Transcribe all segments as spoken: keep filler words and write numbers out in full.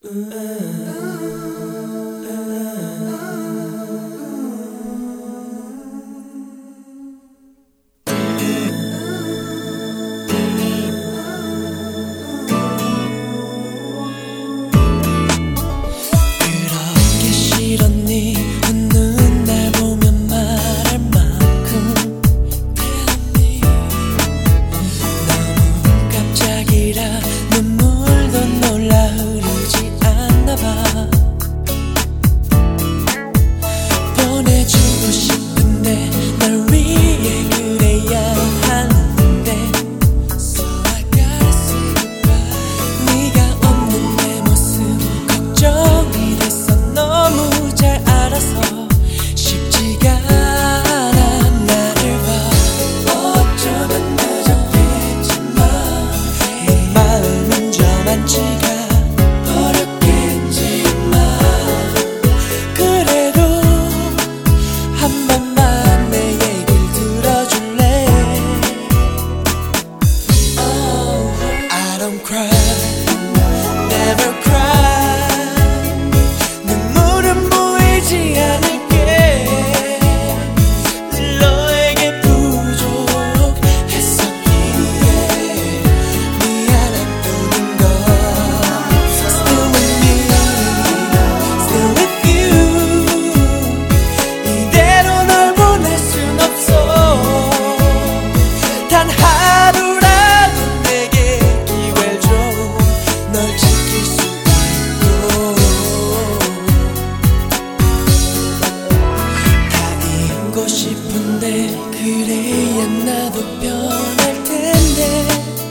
그렇게 싫었니? 웃는 날 보면 말할 만큼 그랬니? 너무 갑자기라 눈물도 놀라 흐르지 않나봐. 보내주고 싶은데 널 위해 그래야 하는데 So I gotta say goodbye. 네가 없는 내 모습 걱정이 됐어. 너무 잘 알아서 쉽지가 않아. 나를 봐 어쩌면 늦었겠지만 내 마음은 저만치가 어렵겠지만 그래도 한 번만 내 얘길 들어줄래? Oh, I don't cry, never cry. 눈물은 보이지 않을게. 늘 너에게 부족했었기에 미안한 뿐인 걸. Still with me, still with you. 이대로 널 보낼 순 없어. 단 하루라도 내게 기회를 줘. 널 지킬 수 있도록. 다 잊고 싶은데 그래야 나도 변할 텐데.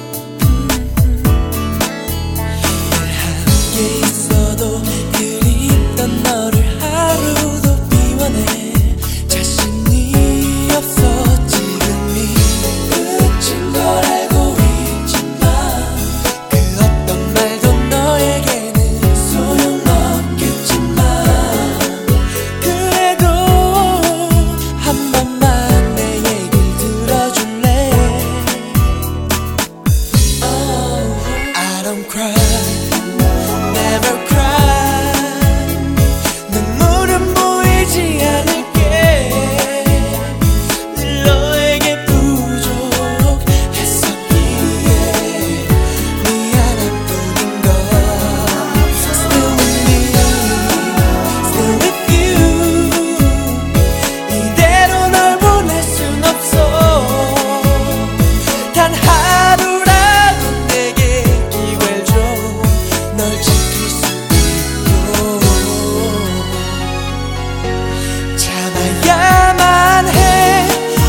늘 함께 있어도 그립던 너를 하루도 비워내 자신이 없어. 지금이 끝인 걸 알고 있지만 그 어떤 말도 너에게는 소용없겠지만 그래도 한 번만 내 얘길 들어줄래? Oh, I don't cry, never cry. 눈물은 보이지 않을게. 늘 너에게 부족했었기에 미안한 뿐인 걸. Still with me, still with you. 이대로 널 보낼 순 없어. 단 하루라도 내게 기회를 줘. 널 지킬 수 있도록. 참아야만 해.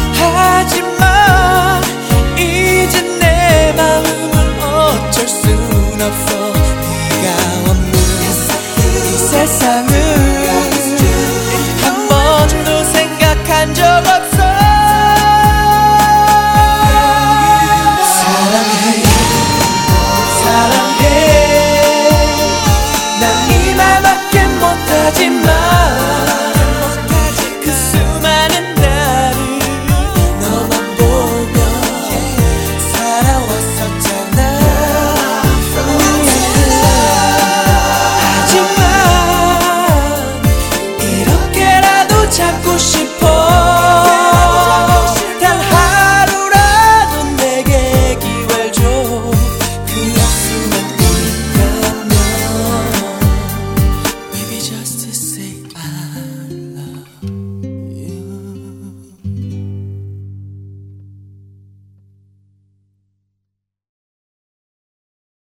하지만 이젠 내 마음은 어쩔 순 없어. 네가 없는 이 세상은